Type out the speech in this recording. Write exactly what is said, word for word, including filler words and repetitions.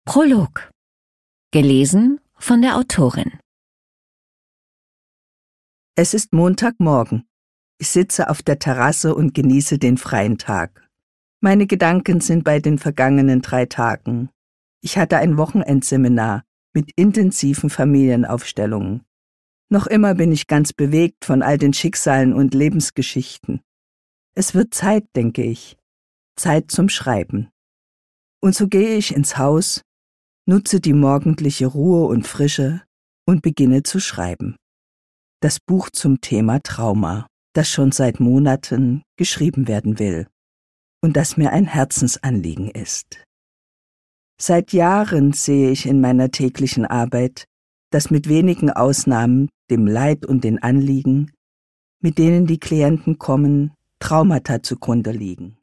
Prolog. Gelesen von der Autorin. Es ist Montagmorgen. Ich sitze auf der Terrasse und genieße den freien Tag. Meine Gedanken sind bei den vergangenen drei Tagen. Ich hatte ein Wochenendseminar mit intensiven Familienaufstellungen. Noch immer bin ich ganz bewegt von all den Schicksalen und Lebensgeschichten. Es wird Zeit, denke ich. Zeit zum Schreiben. Und so gehe ich ins Haus, nutze die morgendliche Ruhe und Frische und beginne zu schreiben. Das Buch zum Thema Trauma, das schon seit Monaten geschrieben werden will und das mir ein Herzensanliegen ist. Seit Jahren sehe ich in meiner täglichen Arbeit, dass mit wenigen Ausnahmen dem Leid und den Anliegen, mit denen die Klienten kommen, Traumata zugrunde liegen.